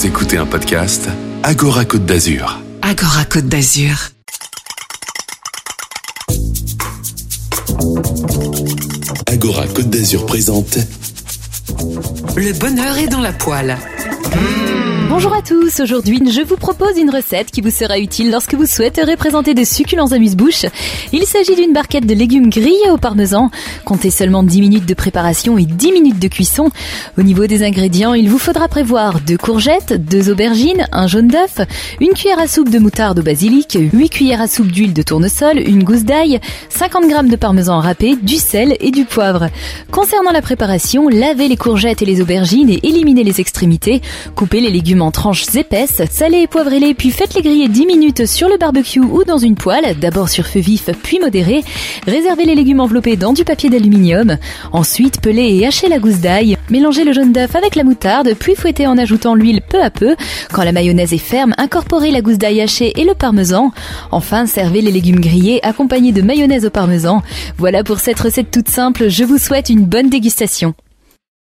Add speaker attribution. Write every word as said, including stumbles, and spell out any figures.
Speaker 1: Vous écoutez un podcast Agora Côte d'Azur.
Speaker 2: Agora Côte d'Azur.
Speaker 1: Agora Côte d'Azur présente
Speaker 2: Le bonheur est dans la poêle.
Speaker 3: Bonjour à tous, aujourd'hui je vous propose une recette qui vous sera utile lorsque vous souhaiterez présenter des succulents amuse-bouches. Il s'agit d'une barquette de légumes grillés au parmesan. Comptez seulement dix minutes de préparation et dix minutes de cuisson. Au niveau des ingrédients, il vous faudra prévoir deux courgettes, deux aubergines, un jaune d'œuf, une cuillère à soupe de moutarde au basilic, huit cuillères à soupe d'huile de tournesol, une gousse d'ail, cinquante grammes de parmesan râpé, du sel et du poivre. Concernant la préparation, lavez les courgettes et les aubergines et éliminez les extrémités. Coupez les légumes en tranches épaisses, salez et poivrez-les puis faites-les griller dix minutes sur le barbecue ou dans une poêle, d'abord sur feu vif puis modéré. Réservez les légumes enveloppés dans du papier d'aluminium. Ensuite, pelez et hachez la gousse d'ail. Mélangez le jaune d'œuf avec la moutarde puis fouettez en ajoutant l'huile peu à peu. Quand la mayonnaise est ferme, incorporez la gousse d'ail hachée et le parmesan. Enfin, servez les légumes grillés accompagnés de mayonnaise au parmesan. Voilà pour cette recette toute simple, je vous souhaite une bonne dégustation.